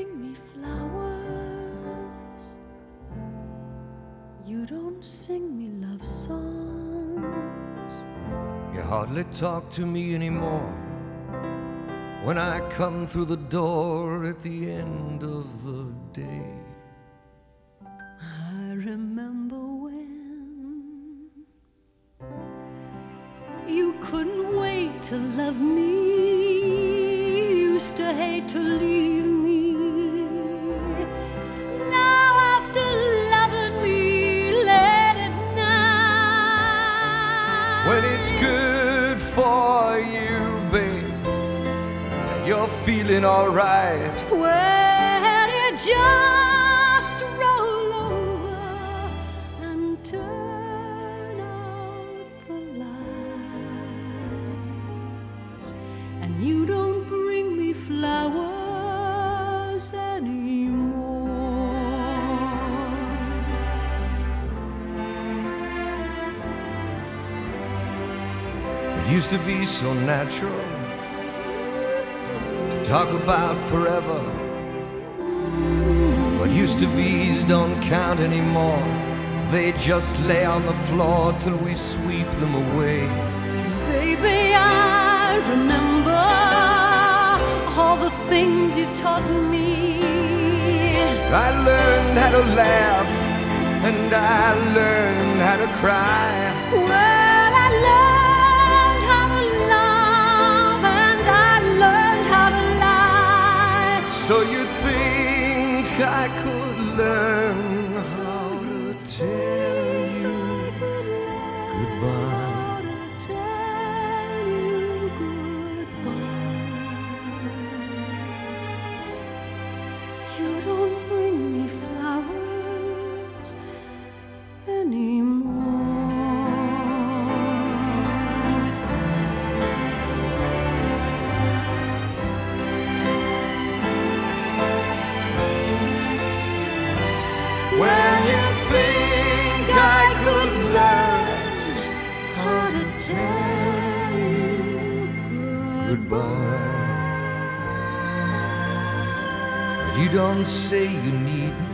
bring me flowers. You don't sing me love songs. You hardly talk to me anymore when I come through the door at the end of the day. I remember when you couldn't wait to love me, used to hate to leave me. Now after loving me late at night, When it's good for you, babe, and you're feeling alright, well, you just roll over and turn out the light, and you don't bring me flowers anymore. it used to be so natural to talk about forever. What used to be's don't count anymore. They just lay on the floor till we sweep them away. Baby, I remember all the things you taught me. I learned how to laugh and I learned how to cry. Well, I learned how to love and I learned how to lie. So you think I could learn how to tell you goodbye? How to tell you goodbye. You don't bring me flowers anymore. When you think I could learn How to tell you goodbye, but you don't say you need